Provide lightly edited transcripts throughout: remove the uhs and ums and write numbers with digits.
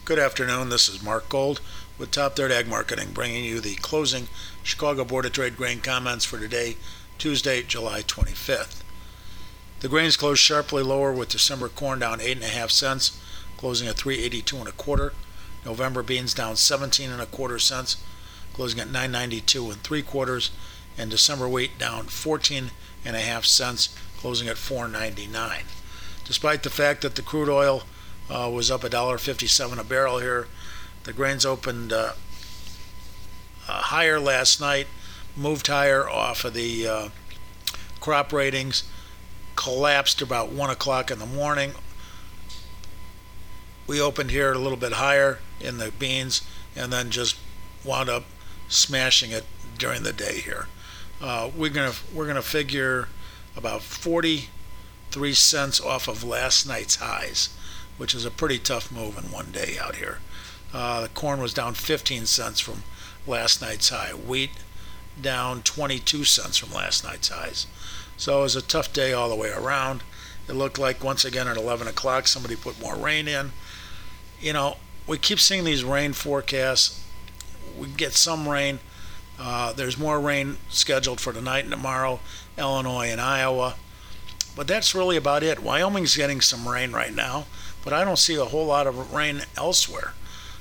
Good afternoon. This is Mark Gold with Top Third Ag Marketing, bringing you the closing Chicago Board of Trade grain comments for today, Tuesday, July 25th. The grains closed sharply lower with December corn down 8.5 cents, closing at 382 and a quarter. November beans down 17 and a quarter cents, closing at 992 and three quarters, and December wheat down 14.5 cents, closing at 499. Despite the fact that the crude oil was up $1.57 a barrel here, the grains opened higher last night, moved higher off of the crop ratings, collapsed about 1 o'clock in the morning. We opened here a little bit higher in the beans and then just wound up smashing it during the day here. We're gonna figure about 43 cents off of last night's highs, which is a pretty tough move in one day out here. The corn was down 15 cents from last night's high. Wheat down 22 cents from last night's highs. So it was a tough day all the way around. It looked like once again at 11 o'clock somebody put more rain in. You know, we keep seeing these rain forecasts. We get some rain. There's more rain scheduled for tonight and tomorrow, Illinois and Iowa. But that's really about it. Wyoming's getting some rain right now, but I don't see a whole lot of rain elsewhere.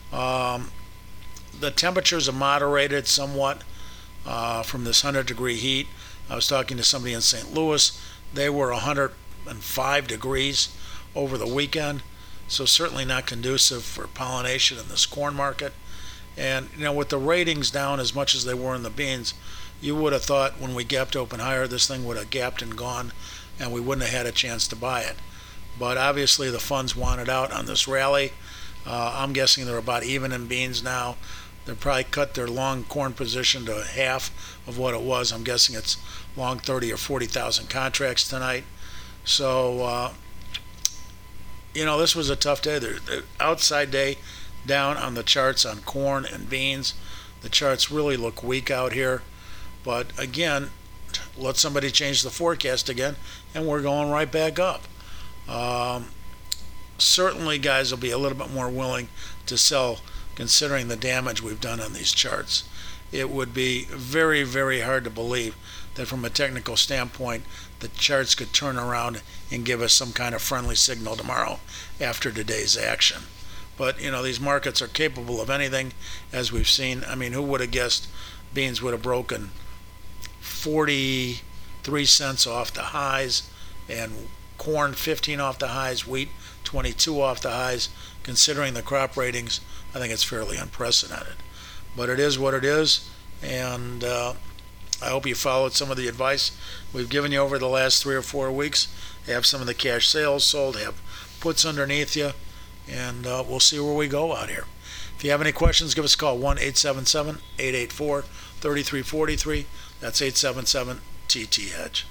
The temperatures are moderated somewhat from this 100-degree heat. I was talking to somebody in St. Louis. They were 105 degrees over the weekend, so certainly not conducive for pollination in this corn market. And, you know, with the ratings down as much as they were in the beans, you would have thought when we gapped open higher, this thing would have gapped and gone, and we wouldn't have had a chance to buy it. But obviously the funds wanted out on this rally. I'm guessing they're about even in beans now. They'll probably cut their long corn position to half of what it was. I'm guessing it's long 30 or 40,000 contracts tonight. So, you know, this was a tough day. The outside day down on the charts on corn and beans. The charts really look weak out here. But again, let somebody change the forecast again, and we're going right back up. Certainly guys will be a little bit more willing to sell considering the damage we've done on these charts. It would be very, very hard to believe that from a technical standpoint the charts could turn around and give us some kind of friendly signal tomorrow after today's action. But, you know, these markets are capable of anything, as we've seen. I mean, who would have guessed beans would have broken 43 cents off the highs, and corn 15 off the highs, wheat 22 off the highs. Considering the crop ratings, I think it's fairly unprecedented. But it is what it is, and I hope you followed some of the advice we've given you over the last 3 or 4 weeks. Have some of the cash sales sold, have puts underneath you, and we'll see where we go out here. If you have any questions, give us a call, 1-877-884-3343. That's 877-TT-HEDGE.